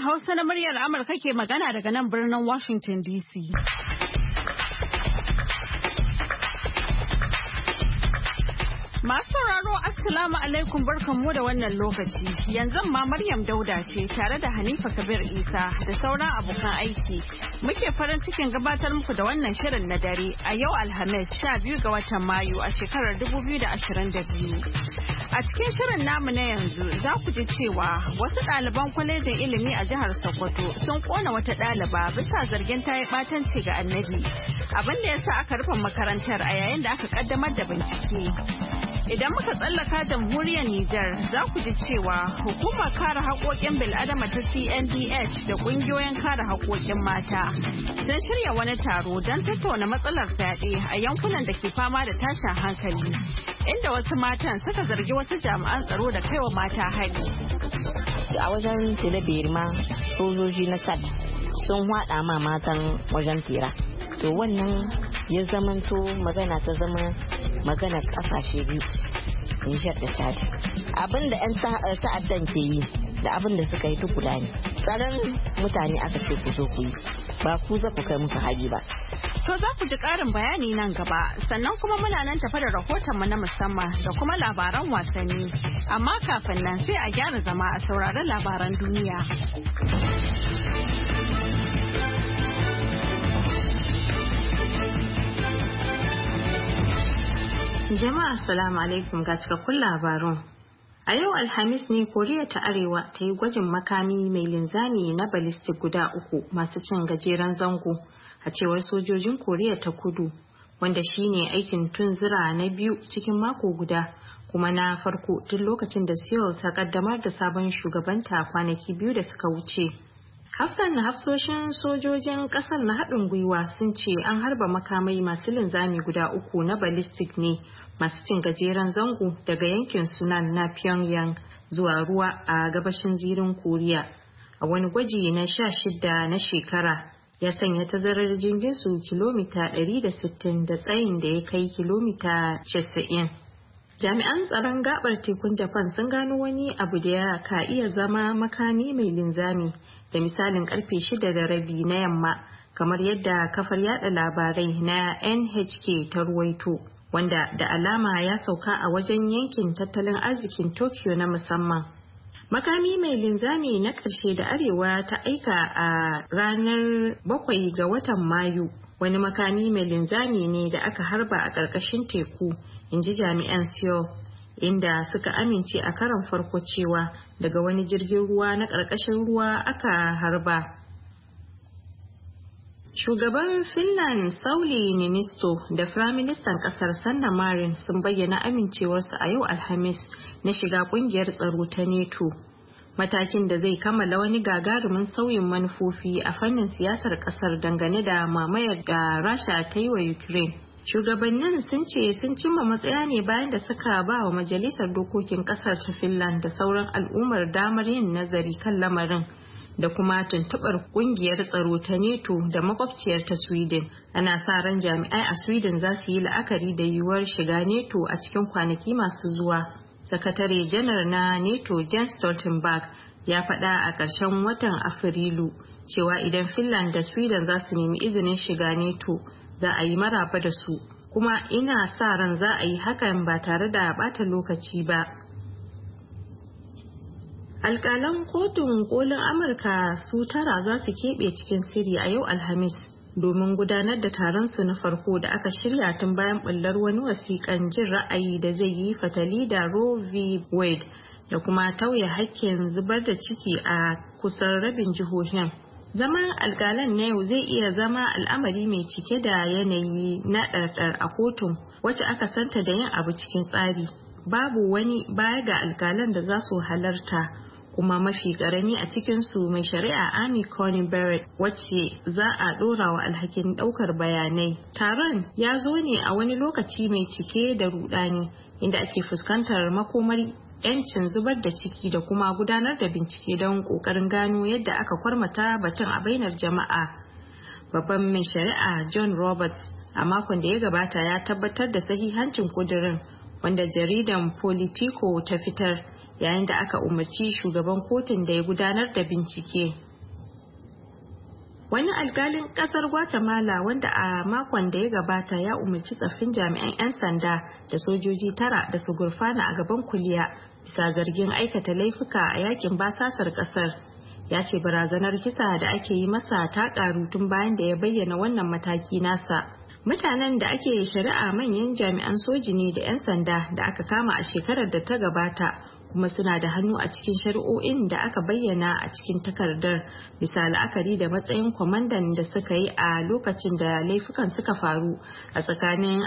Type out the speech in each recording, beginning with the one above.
Hausa na muryar Amurka ke magana daga nan birnin Washington DC. Masu sauraro Assalamu alaikum barkanmu da wannan lokaci. Yanzu ma Maryam Dauda ce tare da Hanifa Kabir Isa da sauran abokan aiki. Muke farin cikin gabatar muku da wannan shirin na dare a yau Alhamis 12 ga watan Mayu a shekarar 2022. A cikin shirin namu na yanzu za ku ji cewa wasu ɗaliban kwalejin ilimi a jihar Sokoto sun kona wata ɗaliba bisa zargin ta yi ɓatanci ga annabi. Abin da ya sa aka rufe makarantar a yayin da aka ƙaddamar da bincike. Idan muka tsallaka jamhuriyar Nijar za ku ji cewa hukumar kare haƙoƙin bil'adama ta CNDH da ƙungiyoyin kare haƙoƙin mata sun shirya wani taro don tattauna matsalar fyaɗe a yankunan da ke fama da tashin hankali, inda wasu matan suka zargi wasu jami'an tsaro da kaiwa mata hari. A wajen Tilaberi ma sojoji na SAD sun haɗa ma matan wajen tera. To wannan ya zamanto magana ta zama magana kasashe biyu, Nijar da Chad. Abin da 'yan ta'addan ke yi da abin da suka yi guda ne. Tsaron mutane aka ce ku zo ku yi, ba ku za ku kai musu haji ba. To za ku ji ƙarin bayani nan gaba, sannan kuma muna nan tafa da rahotonmu na musamman da kuma labaran wasanni. Amma kafin nan sai a gyara zama a sauraron labaran duniya. Jama'a assalamu alaikum ga cikakkun labarun. A yau Alhamis ne Koriya ta Arewa ta yi gwajin makami mai linzami na ballistic guda 3 masu cin gajeren zango a cewar sojojin Koriya ta Kudu, wanda shine aikin tunzura na biyu cikin mako guda kuma na farko tun lokacin da Seoul ta kaddamar da sabon shugabanta kwanaki 2 da suka wuce. Hafsoshin sojojin kasar na haɗin gwiwa sun ce an harba makamai masu linzami guda 3 na ballistic ne masu cin gajeren zango daga yankin Sunan na Pyongyang zuwa ruwa a gabashin zirin Koriya. A wani gwaji na 16 na shekara ya sanya tazarar jirgin su kilomita 160 da tsayin da ya kai kilomita 90. Jami'an tsaron gabar tekun Japan sun gano wani abu da ya ka iya zama makami mai linzami da misalin karfe 6:30 na yamma, kamar yadda kafar yada labarai na NHK ta ruwaito, wanda da alama ya sauka a wajen yankin tattalin arzikin Tokyo na musamman. Makami mai linzami na ƙarshe da Arewa ta aika a ranar 7 ga watan Mayu wani makami mai linzami ne da aka harba a ƙarƙashin teku, in ji jami'an Seoul, inda suka amince a karon farko cewa daga wani jirgin ruwa na ƙarƙashin ruwa aka harba. Shugaban Finland Sauli Niinisto da Firaministan ƙasar Sanna Marin sun bayyana amincewarsu a yau Alhamis na shiga ƙungiyar tsaro ta NATO, matakin da zai kammala wani gagarumin sauyin manufofi a fannin siyasar ƙasar dangane da mamayar da Rasha ta yi wa Ukraine. Shugabannin sun ce sun cimma matsaya ne bayan da suka ba wa Majalisar Dokokin ƙasar ta Finland da sauran al'ummar damar yin nazari kan lamarin da kuma tuntuɓar ƙungiyar tsaro ta NATO da makwabciyar ta Sweden. Ana sa ran jami'ai a Sweden za su yi la'akari da yiwuwar shiga NATO a cikin kwanaki masu zuwa. Sakatare janar na NATO Jens Stoltenberg ya faɗa a ƙarshen watan Afrilu cewa idan Finland da Sweden za su nemi izinin shiga NATO za a yi maraba da su, kuma ina sa ran za a yi hakan ba tare da ɓata lokaci ba. Alƙalan kotun kolin Amurka su 9 za su keɓe cikin sirri a yau Alhamis domin gudanar da taron su na farko da aka shirya tun bayan ɓullar wani wasiƙan jin ra'ayi da zai yi fatali da Roe v. Wade da kuma tauye hakkin zubar da ciki a kusan rabin jihohin. Zaman alƙalan na yau zai iya zama al'amari mai cike da yanayi na ɗarɗar a kotun wacce aka santa da yin abu cikin tsari. Babu wani baya ga alƙalan da za su halarta, kuma mafi ƙarami a cikinsu mai shari'a Amy Coney Barrett wacce za a ɗora wa alhakin ɗaukar bayanai. Taron ya zo ne a wani lokaci mai cike da rudani inda ake fuskantar makomar 'yancin zubar da ciki da kuma gudanar da bincike don ƙoƙarin gano yadda aka kwarmata batun a bainar jama'a. Babban mai shari'a John Roberts a makon da ya gabata ya tabbatar da sahihancin kudirin, wanda jaridan Politico ta fitar, yayin da aka umarci shugaban kotun da ya gudanar da bincike. Wani alkalin kasar Guatemala wanda a makon da ya gabata ya umarci tsaffin jami'an 'yan sanda da sojoji 9 da su gurfana a gaban kuliya bisa zargin aikata laifuka a yakin basasar kasar. Ya ce barazanar kisa da ake yi masa ta karu tun bayan da ya bayyana wannan mataki nasa. Mutanen da ake shari'a manyan jami'an soji ne da 'yan sanda da aka kama a shekarar da ta gabata, kuma suna da hannu a cikin shari'o'in da aka bayyana a cikin takardar bisa la'akari da matsayin kwamandan da suka yi a lokacin da laifukan suka faru a tsakanin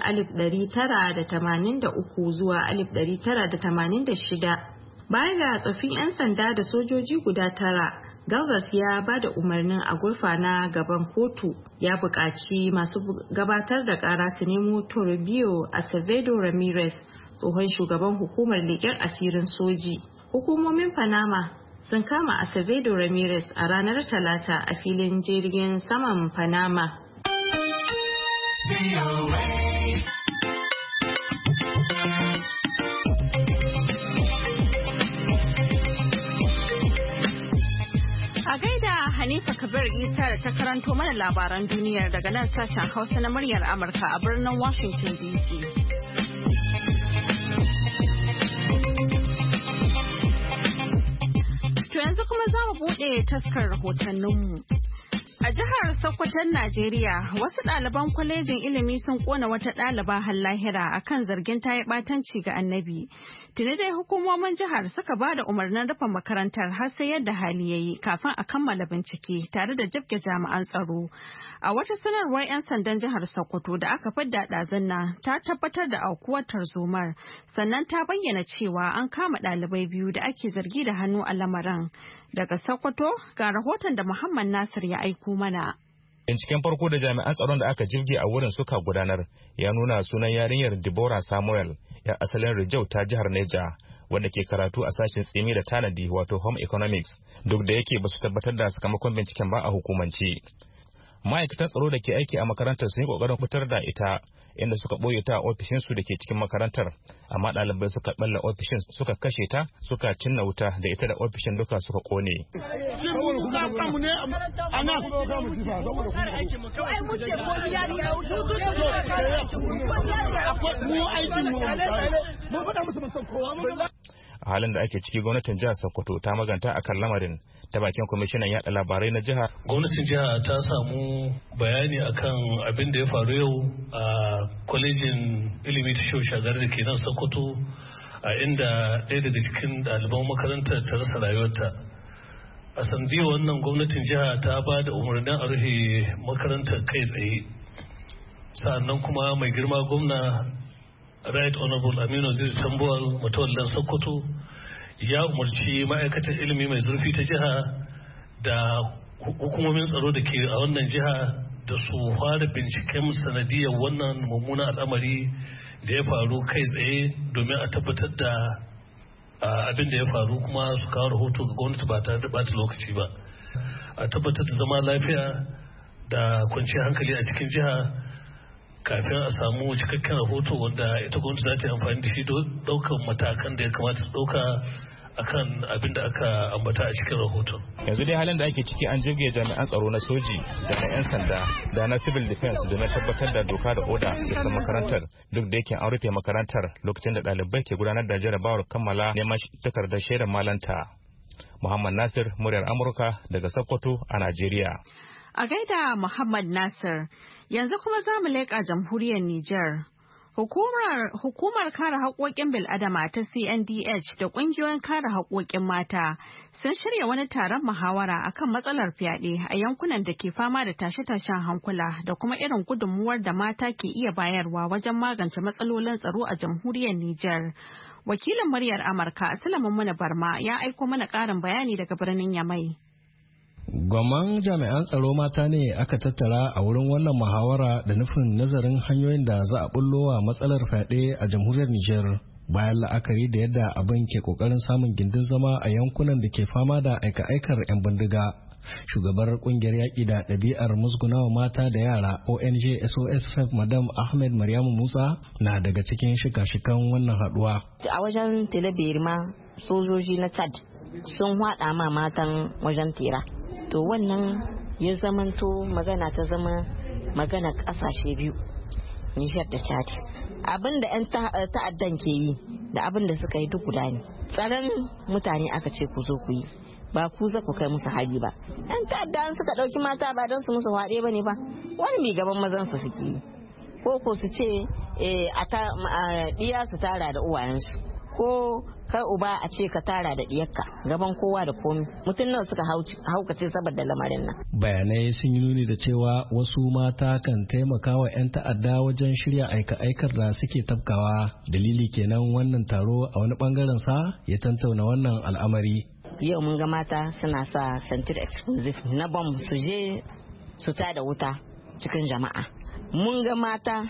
1983 zuwa 1986. Baya ga tsoffin 'yan sanda da sojoji guda 9, Galvez ya ba da umarnin a gurfana gaban kotu. Ya buƙaci masu gabatar da ƙara su nemo Toribio Acevedo Ramirez, tsohon shugaban hukumar leƙen asirin soji. Hukumomin Panama sun kama Acevedo Ramirez a ranar Talata a filin jirgin saman Panama. Hanifa Kabir Isa da ta karanto mana labaran duniyar daga nan sashen Hausa na muryar Amurka a birnin Washington DC. To yanzu kuma za mu buɗe taskar rahotanninmu. A jihar Sokoton Najeriya, wasu ɗaliban kwalejin ilimi sun ƙona wata ɗaliba har lahira akan zargin ta yi ɓatanci ga Annabi. Tuni dai hukumomin jihar suka ba da umarnin rufe makarantar har sai yadda hali ya yi kafin a kammala bincike tare da jibge jami'an tsaro. A wata sanarwar 'yan sandan jihar Sokoto da aka fidda ɗazun nan ta tabbatar da aukuwar tarzomar, sannan ta bayyana cewa an kama ɗalibai 2 da ake zargi da hannu a lamarin. Daga Sokoto ga rahoton da Muhammad Nasir ya aiko mana. Binciken farko da jami'an tsaron da aka jirge a wurin suka gudanar ya nuna sunan yarinyar Deborah Samuel, 'yar asalin Rijau ta jihar Neja, wanda ke karatu a sashen tsimi da tanadi wato home economics, duk da yake ba su tabbatar da sakamakon binciken ba a hukumance. Ma'aikatan tsaro da ke aiki a makarantar sun yi kokarin fitar da ita, inda suka ɓoye ta a ofishinsu da ke cikin makarantar, amma ɗalibai suka ɓalla ofishin suka kashe ta, suka cinna wuta da ita da ofishin duka suka ƙone. A halin da ake ciki, gwamnatin jihar Sokoto ta maganta akan lamarin ta bakin kwamishinan yaɗa labarai na jihar. Gwamnatin jiha ta samu bayani akan abin da ya faru yau a kwalejin ilimi ta Shehu Shagari da ke nan Sokoto, a inda ɗaya daga cikin ɗaliban makarantar ta rasa rayuwarta. A sanadiyar wannan gwamnatin jiha ta ba da umarnin a rufe makarantar kai tsaye. Sa'annan kuma mai girma gwamna Right Honorable Aminu Ziri Tambuwal Matawallan Sokoto ya umarci ma'aikatar ilimi mai zurfi ta jiha da hukumomin tsaro da ke a wannan jiha da su fara binciken sanadiyar wannan mummunan al'amari da ya faru kai tsaye domin a tabbatar da abin da ya faru, kuma su kawo rahoto ga gwamnati ba tare da bata lokaci ba. A tabbatar da zama lafiya da kwanciyar hankali a cikin jiha kafin a samu cikakken rahoto wanda ita gwamnati za ta yi amfani da shi don ɗaukar matakan da ya kamata su ɗauka akan abin da aka ambata a cikin rahoton. Yanzu dai halin da ake ciki, an jirge jami'an tsaro na soji da na 'yan sanda da na civil defense domin tabbatar da doka da oda bisa makarantar, duk da yake an rufe makarantar lokacin da ɗalibai ke gudanar da jarabawar kammala neman takardar shaidar malanta. Muhammad Nasir, muryar Amurka daga Sokoto a Najeriya. A gaida Muhammad Nasir, yanzu kuma za mu leƙa jamhuriyar Nijar. Hukumar kare haƙoƙin bil'adama ta CNDH da ƙungiyoyin kare haƙoƙin mata sun shirya wani taron muhawara akan matsalar fyaɗe a yankunan da ke fama da tashe-tashen hankula da kuma irin gudunmuwar da mata ke iya bayarwa wajen magance matsalolin tsaro a jamhuriyar Nijar. Wakilin muryar Amurka, Sulaiman Muna Barma, ya aiko mana ƙarin bayani daga birnin Yamai. Gwamman jami'an tsaro mata ne aka tattara a wurin wannan muhawara da nufin nazarin hanyoyin da za a bullowa matsalar fyaɗe a jamhuriyar Nijar, bayan la'akari da yadda abin ke kokarin samun gindin zama a yankunan da ke fama da aika-aikar 'yan bindiga. Shugabar kungiyar yaƙi da ɗabi'ar musgunawa mata da yara ONG SOS Madam Ahmed Maryamu Musa na daga cikin shika-shikan wannan haɗuwa. A wajen Tilabirma, sojoji na Chad sun haɗa ma matan wajen tera. To wannan ya zamanto magana ta zama magana kasashe biyu, Nijar da Chad. Abin da 'yan ta'addan ke yi da abin da suka yi duk guda ne. Tsaron mutane aka ce ku zo ku yi, ba ku za ku kai musu hari ba. 'Yan ta'addan suka ɗauki mata ba don su musu haɗe ba ne ba, wani mai gaban mazan su suke yi. Ko su ce ɗiya su tara da uwayensu, ko kai uba a ce ka tara da ɗiyarka gaban kowa da komi. Mutum nawa suka haukace saboda lamarin nan. Bayanai sun yi nuni da cewa wasu mata kan taimaka wa 'yan ta'adda wajen shirya aika-aikar da suke tafkawa. Dalili kenan wannan taro a wani bangaren sa ya tantauna wannan al'amari. Yau mun ga mata suna sa sentir explosive na bom su je su tada wuta cikin jama'a. Mun ga mata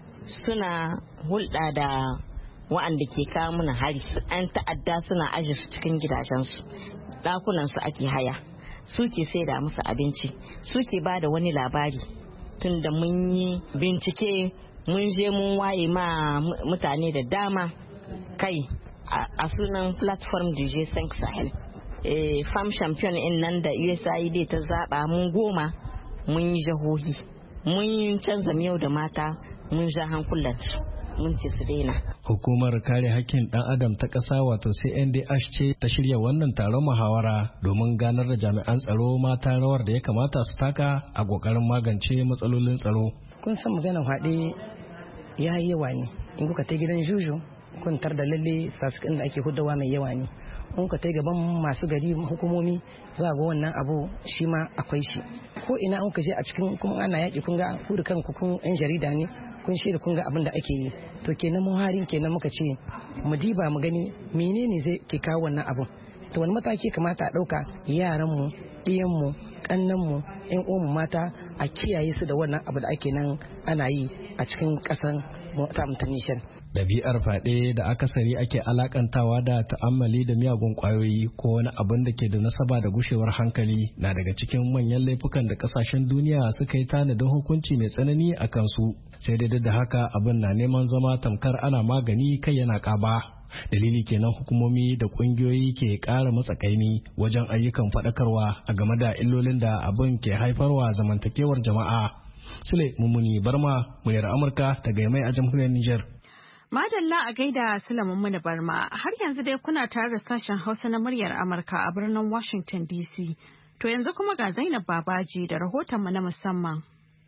suna hulɗa da wa'anda ke kawo mana hari. 'Yan ta'adda suna aje su cikin gidajensu, ɗakunansu ake haya, suke saida musu abinci, suke ba da wani labari. Tunda mun yi bincike mun je mun waye ma mutane da dama kai a sunan platform DJ5 Sahel. Farm champion in nan da USAID ta zaba mun 10 mun yi jahohi, mun canza miyau da mata, mun ja hankulansu, mun ce su daina. Hukumar kare hakkin ɗan adam ta ƙasa wato CNDH ce ta shirya wannan taron muhawara domin ganar da jami'an tsaro mata rawar da ya kamata su taka a ƙoƙarin magance matsalolin tsaro. Kun san magana haɗe ya yi yawa ne, in kuka ta gidan juju kun tar da lalle sasukan da ake hudawa mai yawa ne. In ka ta gaban masu gari hukumomi za ga wannan abu shi ma akwai shi. Ko ina an ka je a cikin kuma ana yaƙi kun ga ku da kanku kun 'yan jarida ne, kun shirya kun ga abin da ake yi. To kenan mun harin kenan muka ce mu diba mu gani menene zai ke kawo wannan abun, to wani mataki kamata a ɗauka yaranmu, ɗiyanmu, ƙannanmu, 'yan uwanmu mata a kiyaye su da wannan abu da ake nan ana yi a cikin ƙasar ta Nijar. Ɗabi'ar fyaɗe da akasari ake alakantawa da ta'ammali da miyagun ƙwayoyi ko wani abin da ke da nasaba da gushewar hankali na daga cikin manyan laifukan da ƙasashen duniya suka yi tanadin hukunci mai tsanani a kansu. Sai dai da haka abin na neman zama tamkar ana magani kai yana ƙaba. Dalili kenan hukumomi da ƙungiyoyi ke ƙara matsakaini wajen ayyukan faɗakarwa a game da illolin da abin ke haifarwa zamantakewar jama'a. Sule Mummuni Barma, muryar Amurka daga Yamai a jamhuriyar Nijar. Madalla a gaida Sulaiman Muni Barma, har yanzu dai kuna tare da sashen Hausa na muryar Amurka a birnin Washington DC. To yanzu kuma ga Zainab Babaji da rahotonmu na musamman.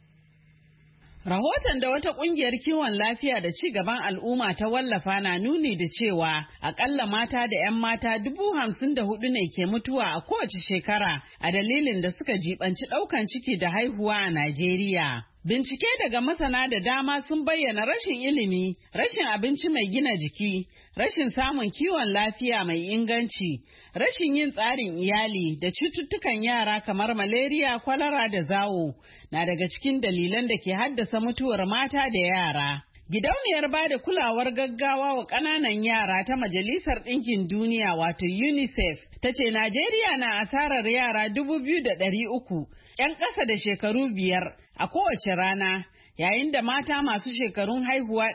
Rahoton da wata kungiyar kiwon lafiya da ci gaban al'umma ta wallafa na nuni da cewa akalla mata da 'yan mata 54,000 ne ke mutuwa a kowace shekara a dalilin da suka jibanci ɗaukan ciki da haihuwa a Najeriya. Bincike daga masana da dama sun bayyana rashin ilimi, rashin abinci mai gina jiki, rashin samun kiwon lafiya mai inganci, rashin yin tsarin iyali da cututtukan yara kamar malaria, kwalara da zawo na daga cikin dalilan da ke haddasa mutuwar mata da yara. Gidauniyar ba da kulawar gaggawa wa ƙananan yara ta Majalisar Ɗinkin Duniya wato UNICEF ta ce Najeriya na asarar yara 2,300 'yan ƙasa da shekaru 5 a kowace rana, yayin da mata masu shekarun haihuwa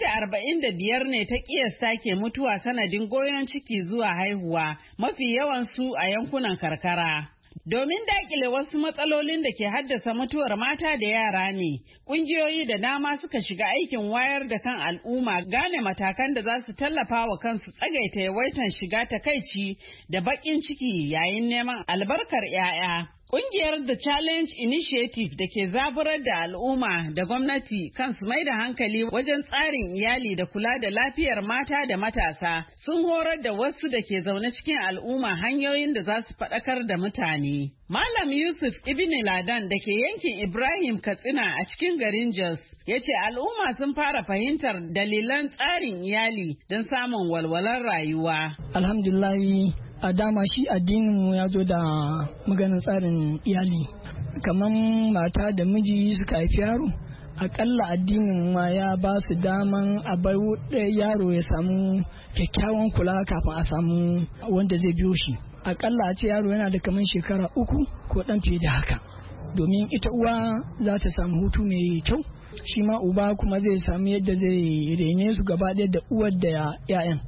145 ne ta ƙiyasta ke mutuwa sanadin goyon ciki zuwa haihuwa, mafi yawansu a yankunan karkara. Domin daƙile wasu matsalolin da ke haddasa mutuwar mata da yara ne, ƙungiyoyi da dama suka shiga aikin wayar da kan al'umma gane matakan da za su tallafa wa kansu tsagaita yawaitan shiga takaici da baƙin ciki yayin neman albarkar 'ya'ya. Ƙungiyar The Challenge Initiative da ke zaburar da al'umma da gwamnati kansu mai da hankali wajen tsarin iyali da kula da lafiyar mata da matasa sun horar da wasu da ke zaune cikin al'umma hanyoyin da za su faɗakar da mutane. Malam Yusuf Ibn Ladan da ke yankin Ibrahim Katsina a cikin garin Jos ya ce al'umma sun fara fahimtar dalilan tsarin iyali don samun walwalar rayuwa. Alhamdulillah. A dama shi addininmu ya zo da maganin tsarin iyali, kamar mata da miji suka haifi yaro, akalla addinin ma ya ba su daman a bar yaro ya samu kyakkyawan kula kafin a samu wanda zai biyo shi. Akalla a ce yaro yana da kamar shekara 3 ko dan fiye da haka, domin ita uwa za ta samu hutu mai kyau, shi ma uba kuma zai samu yadda zai rene su gaba ɗaya da uwar da 'ya'yan.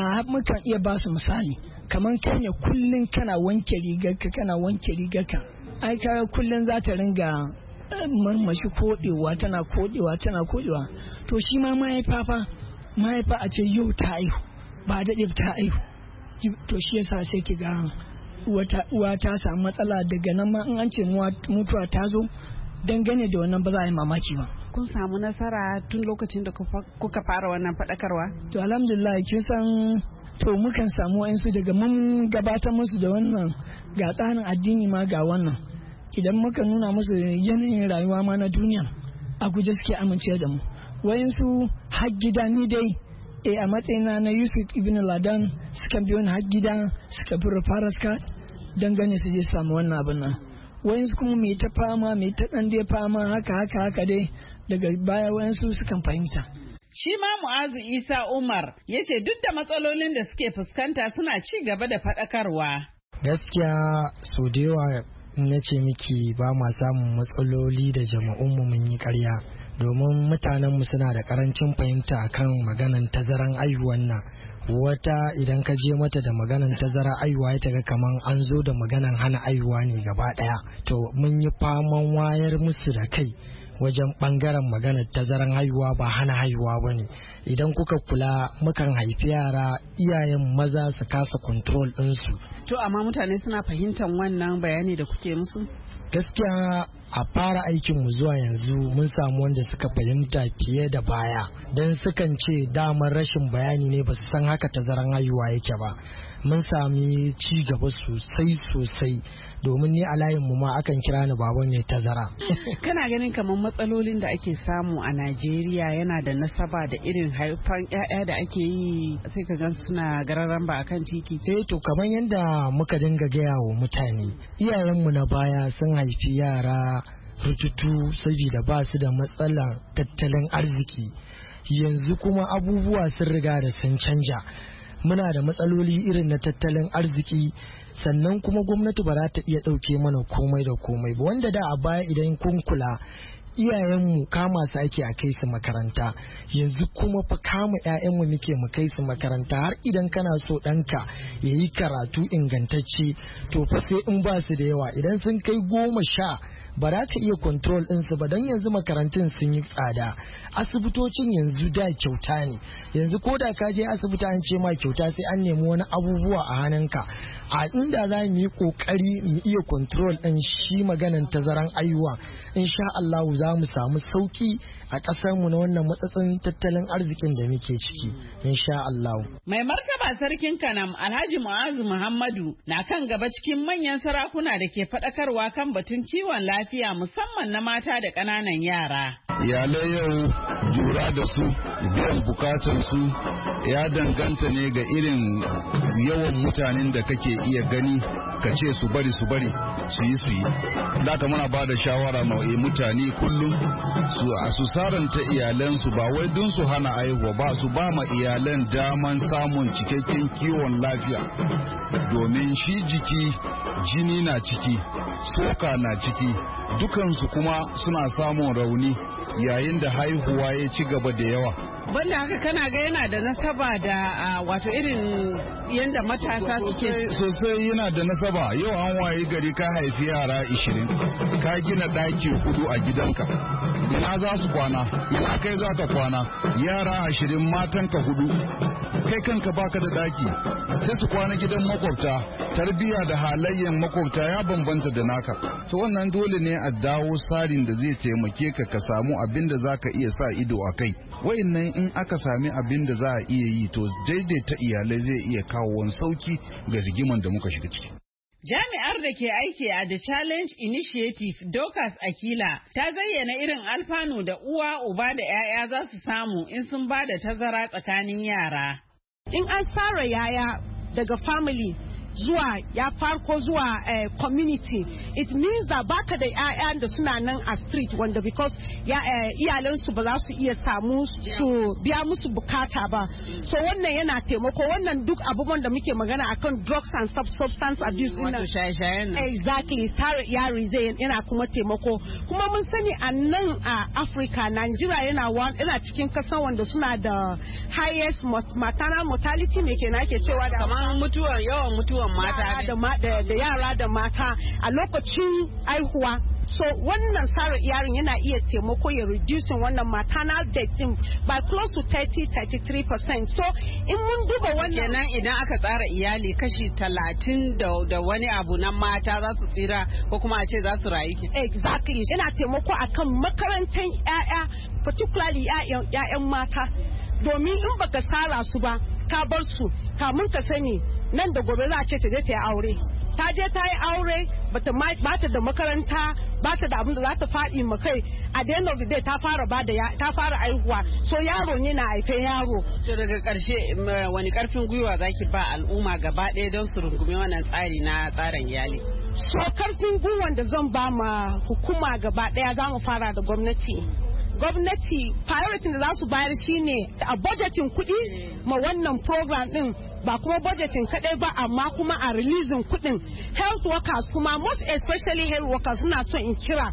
Mukan iya ba su misali, kamar kai ne kullum kana wanke rigarka ai kaga kullum za ta ringa marmashi kodewa tana kodewa to shi ma mahaifa a ce yau ta aihu ba daɗe ta aihu to shi yasa sai ki ga uwa ta samu matsala daga nan ma in an ce mutuwa ta zo dangane da wannan ba za a yi mamaki ba. Kun samu nasara tun lokacin da kuka fara wannan faɗakarwa? To alhamdulillah kin san to mukan samu wa'insu daga mun gabatar musu da wannan ga tsarin addini ma ga wannan idan muka nuna musu yanayin rayuwa ma na duniya a guje suke amince da mu wa'insu har gida ni dai a matsayina na Yusuf Ibn Ladan suka biyo ni har gida suka fi faraska dangane su je samu wannan abin nan wa'insu kuma mai ta ɗan dai fama haka dai daga baya wa'insu sukan fahimta. Shi ma Mu'azu Isa Umar ya ce duk da matsalolin da suke fuskanta suna ci gaba da faɗakarwa. Gaskiya so da yawa na ce miki ba ma samun matsaloli da jama'unmu mun yi ƙarya domin mutanenmu suna da ƙarancin fahimta akan maganan tazaran aihuwan nan. Wata idan ka je mata da maganan tazara aihuwa ya taga kaman an zo da maganan hana aihuwa ne gaba ɗaya. To mun yi faman wayar musu da kai wajen bangaren maganar tazaran haihuwa ba hana haihuwa ba ne. Idan kuka kula mukan haifi yara iyayen maza su kasa control ɗinsu. To amma mutane suna fahimtar wannan bayani da kuke musu? Gaskiya a fara aikinmu zuwa yanzu mun samu wanda suka fahimta fiye da baya don sukan ce damar rashin bayani ne ba su san haka tazaran haihuwa yake ba. Mun sami ci gaba sosai domin ni a layinmu ma akan kira ni baban mai tazara. Kana ganin kamar matsalolin da ake samu a Najeriya yana da nasaba da irin haifan 'ya'ya da ake yi sai ka gan suna gararan ba akan titi? To kamar yadda muka dinga gaya wa mutane iyayenmu na baya sun haifi yara rututu saboda ba su da matsalar tattalin arziki. Yanzu kuma abubuwa sun riga da sun canja. Muna da matsaloli irin na tattalin arziki sannan kuma gwamnati ba za ta iya ɗauke mana komai da komai ba wanda da a baya idan kun kula iyayenmu kama su ake a kai su makaranta yanzu kuma fa kama 'ya'yanmu muke mu kai su makaranta har idan kana so ɗanka ya yi karatu ingantacce to fa sai in ba su da yawa idan sun kai 10 ba za ka iya control ɗinsu ba don yanzu makarantun sun yi tsada asibitocin yanzu da kyauta ne yanzu ko da ka je asibiti an ce ma kyauta sai an nemi wani abubuwa a hannunka a inda za mu yi kokari mu iya control ɗin shi maganan tazaran aihuwa insha Allah za mu samu sauki a ƙasar mu na wannan matsatsin tattalin arzikin da muke ciki insha Allah. Mai martaba sarkin Kanam Alhaji Mu'azu Muhammadu na kan gaba cikin manyan sarakuna da ke faɗakarwa kan batun kiwon lafiya musamman na mata da ƙananan yara. Iyalai yau lura da su biyan bukatar su ya danganta ne ga irin yawan mutanen da kake iya gani ka ce su bari su yi da ka muna ba da shawara ma mutane kullum su saranta iyalansu ba wai don su hana aihuwa ba su ba ma iyalan daman samun cikakken kiwon lafiya domin shi jiki jini na ciki soka na ciki dukansu kuma suna samun rauni yayin da haihuwa ya ci gaba da yawa. Banda haka kana ga yana da nasaba da wato irin yadda matasa suke sosai yana da nasaba yau an waye gari ka haifi yara 20 ka gina ɗaki 4 a gidanka ina za su kwana ina kai za ka kwana yara 20 matanka 4 kai kanka baka da ɗaki sai su kwana gidan makwabta tarbiyya da halayyan makwabta ya bambanta da naka to wannan dole ne a dawo tsarin da zai taimake ka samu abin da za ka iya sa ido a kai wayannan in aka sami abin da za a iya yi to daidaita iyalai zai iya kawo wani sauki ga rigiman da muka shiga ciki. Jami'ar da ke aiki a The Challenge Initiative Dorcas Akila ta zayyana irin alfanu da uwa uba da 'ya'ya za su samu in sun ba da tazara tsakanin yara. In an tsara yaya daga family zuwa ya farko zuwa community it means that baka da 'ya'ya da suna nan a street wanda because iyalansu ba za su iya samu su biya musu bukata ba so wannan yana taimako wannan duk abubuwan da muke magana akan drugs and substance abuse wato shaye-shayen exactly tare yari zai yana kuma taimako kuma mun sani a nan a Africa Nigeria yana cikin kasan wanda suna da highest maternal mortality ne kenan ake cewa da kamar yawan mutuwa mutuwan mata da yara da mata a lokacin aihuwa. So wannan tsarin yarin yana iya taimako ya reducing wannan maternal death din by close to 30-33%. So in mun duba wannan kenan idan aka tsara iyali kashi 30 da wani abu na mata za su tsira ko kuma a ce za su rayu. Exactly. Yana taimako akan makarantar yaya, particularly yayan mata. Domin in baka tsara su ba ka bar su kamun ka sani nan da gobe za a ce ta je ta yi aure. Ta je ta yi aure bata da makaranta bata da abin da za ta faɗi ma kai a the end of the day ta fara aihuwa so yaro ne na haife yaro. To daga ƙarshe wani ƙarfin gwiwa zaki ba al'umma gaba ɗaya don su rungumi wannan tsari na tsarin iyali? So ƙarfin gwiwan da zan ba ma hukuma gaba ɗaya za mu fara da gwamnati. Gwamnati priority da za su bayar shine a budgeting kuɗi ma wannan program din ba kuma budgeting kaɗai ba amma kuma a releasing kuɗin health workers kuma most especially health workers suna son in kira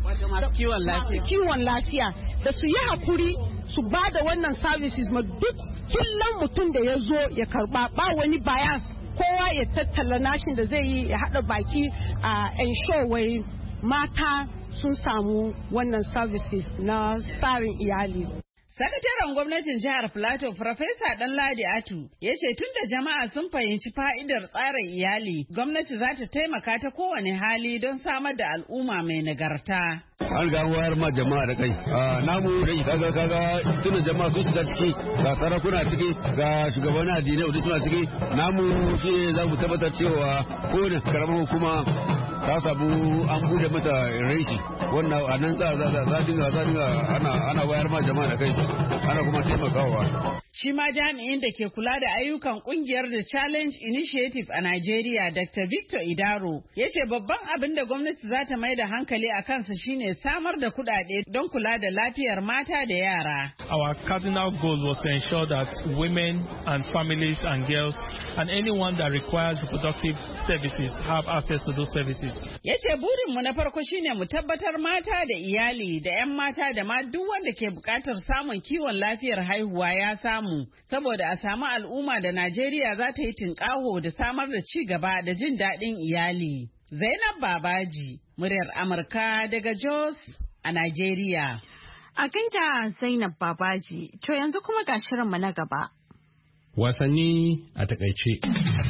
kiwon lafiya da su yi hakuri su ba da wannan services ma duk killan mutum da ya zo ya karba ba wani bias kowa ya tattala nashin da zai yi ya haɗa baki a ensure wai mata sun samu wannan services na tsarin iyali. Sakataren gwamnatin jihar Plateau, Farfesa Danladi Atu, ya ce tun da jama'a sun fahimci fa'idar tsarin iyali, gwamnati za ta taimaka ta kowane hali don samar da al'umma mai nagarta. An ga wayar ma jama'a da kai. Namu da kaga tun da jama'a sun shiga ciki, ga sarakuna ciki, ga shugabannin addinai duk suna ciki. Namu shi ne za mu tabbatar cewa kowane karamar hukuma ta samu an bude mata reshi wannan a nan za dinga ana wayar ma jama'a da kai ana kuma taimakawa. Shi ma jami'in da ke kula da ayyukan kungiyar The Challenge Initiative a Najeriya, Dr. Victor Idaro, ya ce babban abin da gwamnati za ta mai da hankali a kansa shine samar da kuɗaɗe don kula da lafiyar mata da yara. Our cardinal goal was to ensure that women and families and girls and anyone that requires reproductive services have access to those services. Ya ce burinmu na farko shine mu tabbatar mata da iyali da 'yan mata da ma duk wanda ke buƙatar samun kiwon lafiyar haihuwa ya samu. Saboda a samu al'umma da Najeriya za ta yi tinƙaho da samar da ci gaba da jin daɗin iyali. Zainab Babaji, muryar Amurka daga Jos a Najeriya. A gaida Zainab Babaji, to yanzu kuma ga shirinmu na gaba. Wasanni a takaice.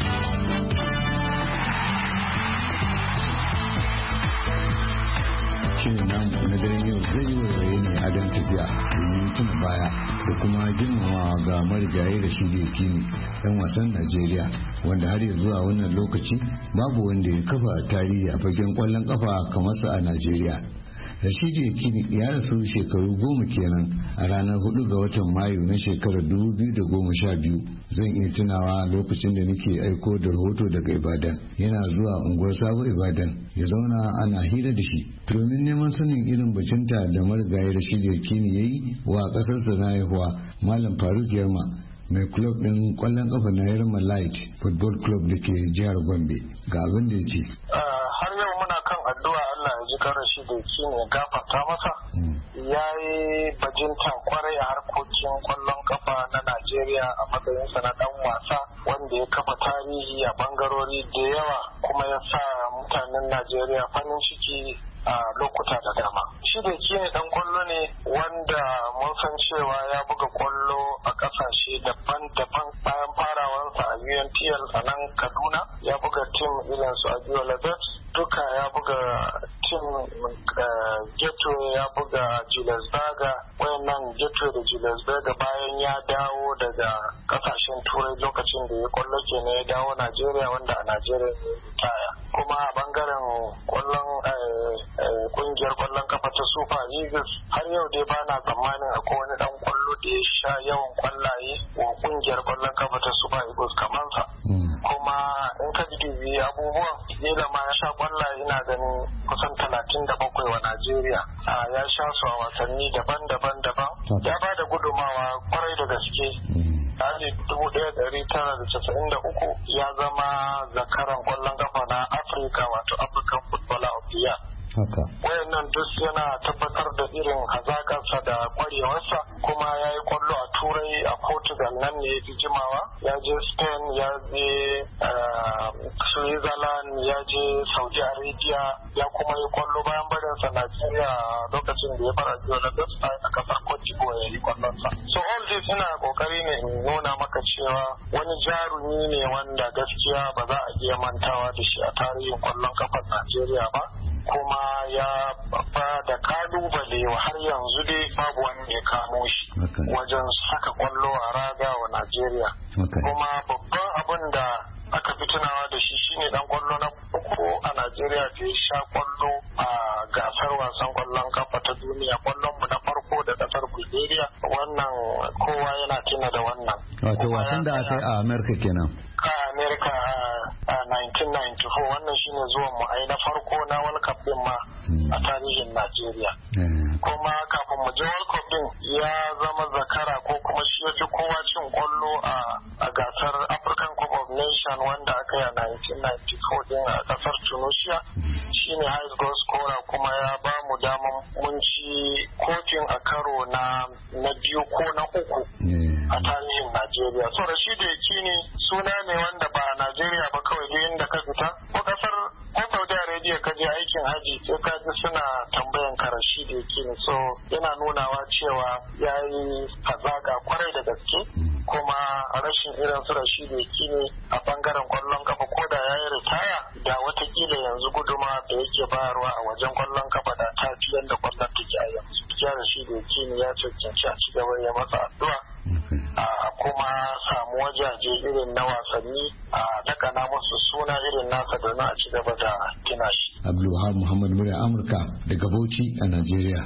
Shirin namu na daren yau zai yi waiwaye ne a don tafiya domin tuna baya da kuma girmamawa ga marigayi Rashidi Yakini dan wasan Najeriya wanda har ya zuwa wannan lokaci babu wanda ya kafa tarihi a fagen kwallon kafa kamar sa a Najeriya. Rashidi Yakini ya rasu shekaru 10 kenan a ranar 4 ga watan Mayu na shekarar 2012. Zan iya tunawa lokacin da nake aiko da rahoto daga Ibadan yana zuwa unguwar Sabo Ibadan ya zauna ana hira da shi domin neman sanin irin bacinta da marigayi Rashidi Yakini ya yi wa ƙasarsa na haihuwa. Malam Faruk Yarma mai club ɗin ƙwallon ƙafa na Yarma Light Football Club da ke jihar Gombe ga abin da ya ce. Har yau muna kan addu'a Allah ya ji kan Rashidi Yakini ya gafarta masa. Ya yi bajinta kwarai a harkokin ƙwallon ƙafa na Najeriya a matsayinsa na ɗan wasa wanda ya kafa tarihi a bangarori da yawa kuma ya sa mutanen Najeriya farin ciki a lokuta da dama. Shi da Yakini dan kwallo ne wanda mun san cewa ya buga kwallo a kasashe daban-daban bayan farawansa a UNPL a nan Kaduna ya buga tim irin su Abiola Bets duka ya buga tim Gateway ya buga Julius Berger wayannan Gateway da Julius Berger bayan ya dawo daga kasashen turai lokacin da ya kwallo kenan ya dawo Najeriya wanda a Najeriya ne ritaya kuma a bangaren kwallon kungiyar kwallon kafa ta Super Eagles har yau dai ba na tsammanin akwai wani dan kwallo da ya sha yawan kwallaye wa kungiyar kwallon kafa ta Super Eagles kamar sa kuma in ka dubi abubuwan kila ma ya sha kwallaye ina ganin kusan 37 wa Najeriya ya sha su a wasanni daban-daban ya ba da gudumawa kwarai da gaske Ali 1993 ya zama zakaran kwallon kafa na Afirka wato African Footballer of the Year. Wayannan duk yana tabbatar da irin hazakarsa da kwarewarsa kuma ya yi kwallo a Turai a Portugal nan ne ya fi jimawa, ya je Spain, ya je Switzerland, ya je Saudi Arabia, ya kuma yi kwallo bayan barinsa Najeriya lokacin da ya fara biyo na a kasar Cote d'Ivoire ya yi kwallonsa. So all this ina kokari ne in nuna maka cewa wani jarumi ne wanda gaskiya ba za a iya mantawa da shi a tarihin kwallon kafar Najeriya ba, kuma ya ba da kalubale har yanzu dai babu wanda ya kamo shi wajen saka kwallo a raga wa Najeriya. Kuma babban abin da aka fi tunawa da shi shine dan kwallo na uku a Najeriya da ya sha kwallo a gasar wasan kwallon kafa ta duniya, kwallon mu na farko da kasar Bulgaria. Wannan kowa yana tuna da wannan. Wato wasan da aka yi a America kenan. A America a 1994 wannan shine zuwan mu ai na farko na World Cup din ma a tarihin Najeriya. Kuma kafin mu je World Cup din ya zama zakara ko kuma shi ya fi kowa cin kwallo a gasar African Cup of Nation wanda aka yi a 1994 din a kasar Tunisia. Shine highest goal scorer kuma ya ba mu daman mun ci kofin a karo na biyu ko na uku a tarihin Najeriya. So Rashidi Yakini suna ne wanda ba a Najeriya ba kawai duk inda ka fita ko kasar ko Saudi Arabia ka je aikin haji sai ka ji suna tambayan ka Rashidi Yakini. So yana nunawa cewa ya yi hazaka kwarai da gaske, kuma rashin irin su Rashidi Yakini a bangaren kwallon kafa ko da ya yi ritaya da watakila yanzu guduma da yake bayarwa a wajen kwallon kafa da ta fi yadda kwallon take a yanzu. Ya Rashidi Yakini ya cancanci a cigaba ya masa addu'a a kuma samu wajaje irin na wasanni a dakana musu suna irin nasa domin a cigaba da gina shi. Abdulwahab Muhammad murya Amurka daga Bauchi a Najeriya.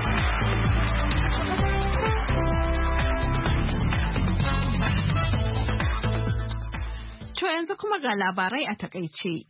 To yanzu kuma ga labarai a takaice.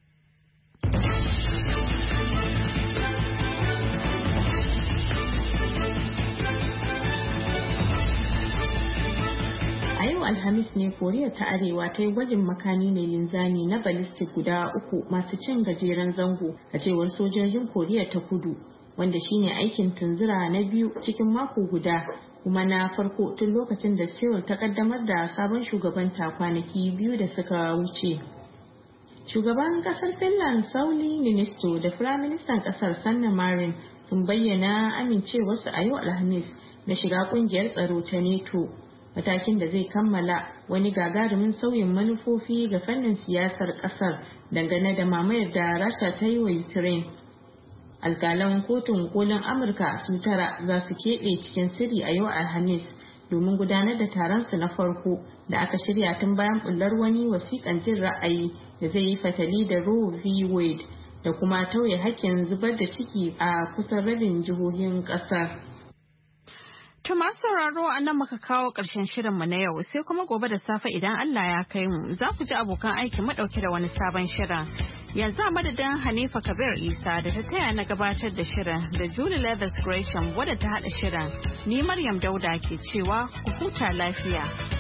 A yau Alhamis ne Koriya ta Arewa ta yi gwajin makami mai linzami na ballistic guda 3 masu cin gajeren zango a cewar sojojin Koriya ta Kudu, wanda shine aikin tunzura na biyu cikin mako guda kuma na farko tun lokacin da Seoul ta kaddamar da sabon shugabanta kwanaki 2 da suka wuce. Shugaban kasar Finland Sauli Niinisto da Firaministan kasar Sanna Marin sun bayyana amincewarsu a yau Alhamis na shiga kungiyar tsaro ta NATO, matakin da zai kammala wani gagarumin sauyin manufofi ga fannin siyasar kasar dangane da mamayar da Rasha ta yi wa Ukraine. Alkalan kotun kolin Amurka su 9 za su keɓe cikin sirri a yau Alhamis domin gudanar da taronsu na farko da aka shirya tun bayan bullar wani wasiƙan jin ra'ayi da zai yi fatali da Roe v. Wade da kuma tauye haƙƙin zubar da ciki a kusan rabin jihohin ƙasar. To masu sauraro a nan muka kawo ƙarshen shirinmu na yau, sai kuma gobe da safe idan Allah ya kai mu za ku ji abokan aiki mu ɗauke da wani sabon shirin. Yanzu a madadin Hanifa Kabir Isa da ta taya na gabatar da shirin da Julie Leathers Gresham wadda ta haɗa shirin, ni Maryam Dauda ke cewa ku huta lafiya.